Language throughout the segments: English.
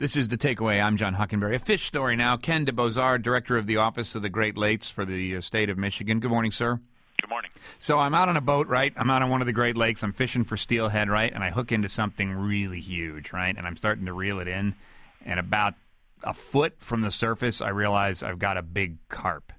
This is The Takeaway. I'm John Hockenberry. A fish story now. Ken DeBozard, Director of the Office of the Great Lakes for the state of Michigan. Good morning, sir. Good morning. So I'm out on a boat, right? I'm out on one of the Great Lakes. I'm fishing for steelhead, right? And I hook into something really huge, right? And I'm starting to reel it in. And about a foot from the surface, I realize I've got a big carp.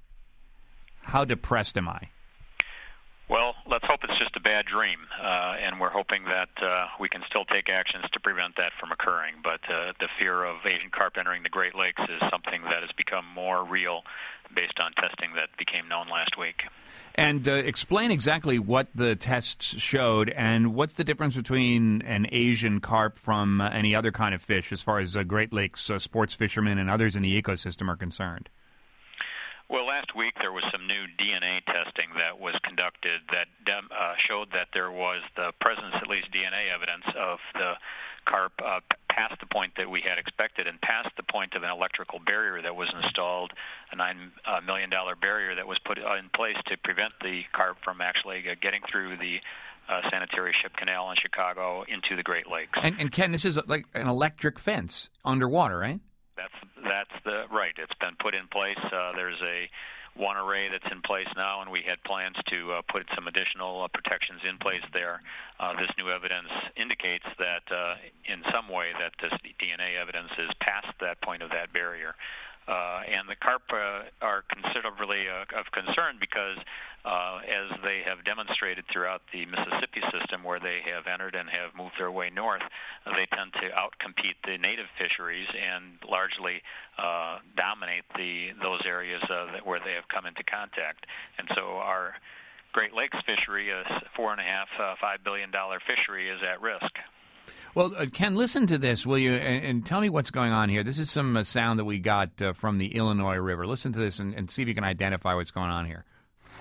How depressed am I? Well, let's hope it's just a bad dream, and we're hoping that we can still take actions to prevent that from occurring. But the fear of Asian carp entering the Great Lakes is something that has become more real based on testing that became known last week. And explain exactly what the tests showed, and what's the difference between an Asian carp from any other kind of fish as far as Great Lakes sports fishermen and others in the ecosystem are concerned? Well, last week there was some new DNA testing that was conducted that showed that there was the presence, at least DNA evidence, of the carp past the point that we had expected and past the point of an electrical barrier that was installed, a $9 million barrier that was put in place to prevent the carp from actually getting through the sanitary ship canal in Chicago into the Great Lakes. And Ken, this is like an electric fence underwater, right? That's right. It's been put in place. There's one array that's in place now, and we had plans to put some additional protections in place there. This new evidence indicates that in some way that this DNA evidence is past that point of that barrier. And the carp are considerably of concern because as they have demonstrated throughout the Mississippi system where they have entered and have moved their way north, they tend to outcompete the native fisheries and largely dominate those areas where they have come into contact. And so our Great Lakes fishery, a $4.5–5 billion fishery, is at risk. Well, Ken, listen to this, will you, and tell me what's going on here. This is some sound that we got from the Illinois River. Listen to this and see if you can identify what's going on here.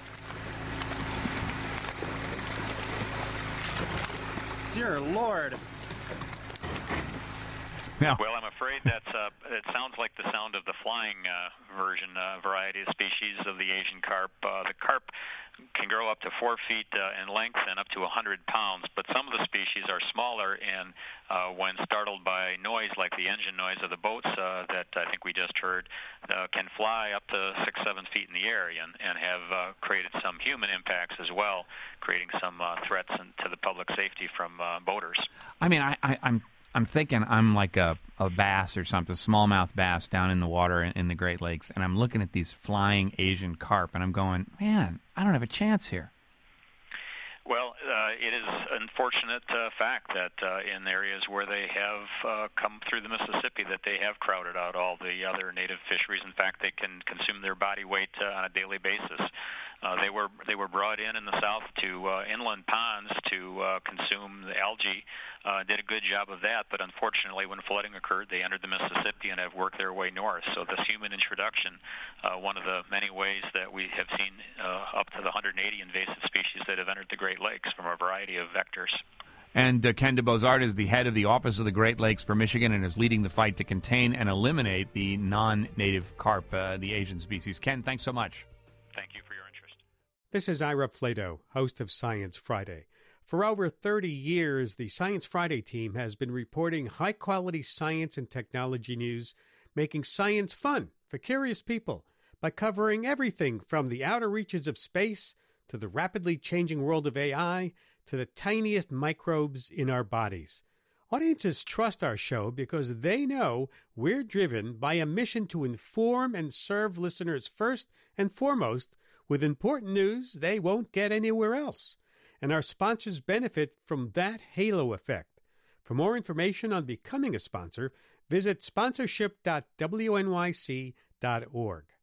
Dear Lord. Now, well, I'm afraid it sounds like the sound of the flying variety of species of the Asian carp. The carp can grow up to 4 feet in length and up to 100 pounds, but some of the species are smaller, and when startled by noise like the engine noise of the boats that I think we just heard, can fly up to 6–7 feet in the air and have created some human impacts as well, creating some threats to the public safety from boaters. I mean, I'm thinking I'm like a bass or something, smallmouth bass down in the water in the Great Lakes, and I'm looking at these flying Asian carp, and I'm going, man, I don't have a chance here. Well, it is an unfortunate fact that in areas where they have come through the Mississippi that they have crowded out all the other native fisheries. In fact, they can consume their body weight on a daily basis. They were brought in the South to inland ponds to consume the algae. Did a good job of that, but unfortunately, when flooding occurred, they entered the Mississippi and have worked their way north. So this human introduction, one of the many ways that we have seen up to the 180 invasive species that have entered the Great Lakes from a variety of vectors. And Ken DeBozard is the head of the Office of the Great Lakes for Michigan and is leading the fight to contain and eliminate the non-native carp, the Asian species. Ken, thanks so much. Thank you for your interest. This is Ira Flato, host of Science Friday. For over 30 years, the Science Friday team has been reporting high-quality science and technology news, making science fun for curious people by covering everything from the outer reaches of space to the rapidly changing world of AI to the tiniest microbes in our bodies. Audiences trust our show because they know we're driven by a mission to inform and serve listeners first and foremost with important news they won't get anywhere else. And our sponsors benefit from that halo effect. For more information on becoming a sponsor, visit sponsorship.wnyc.org.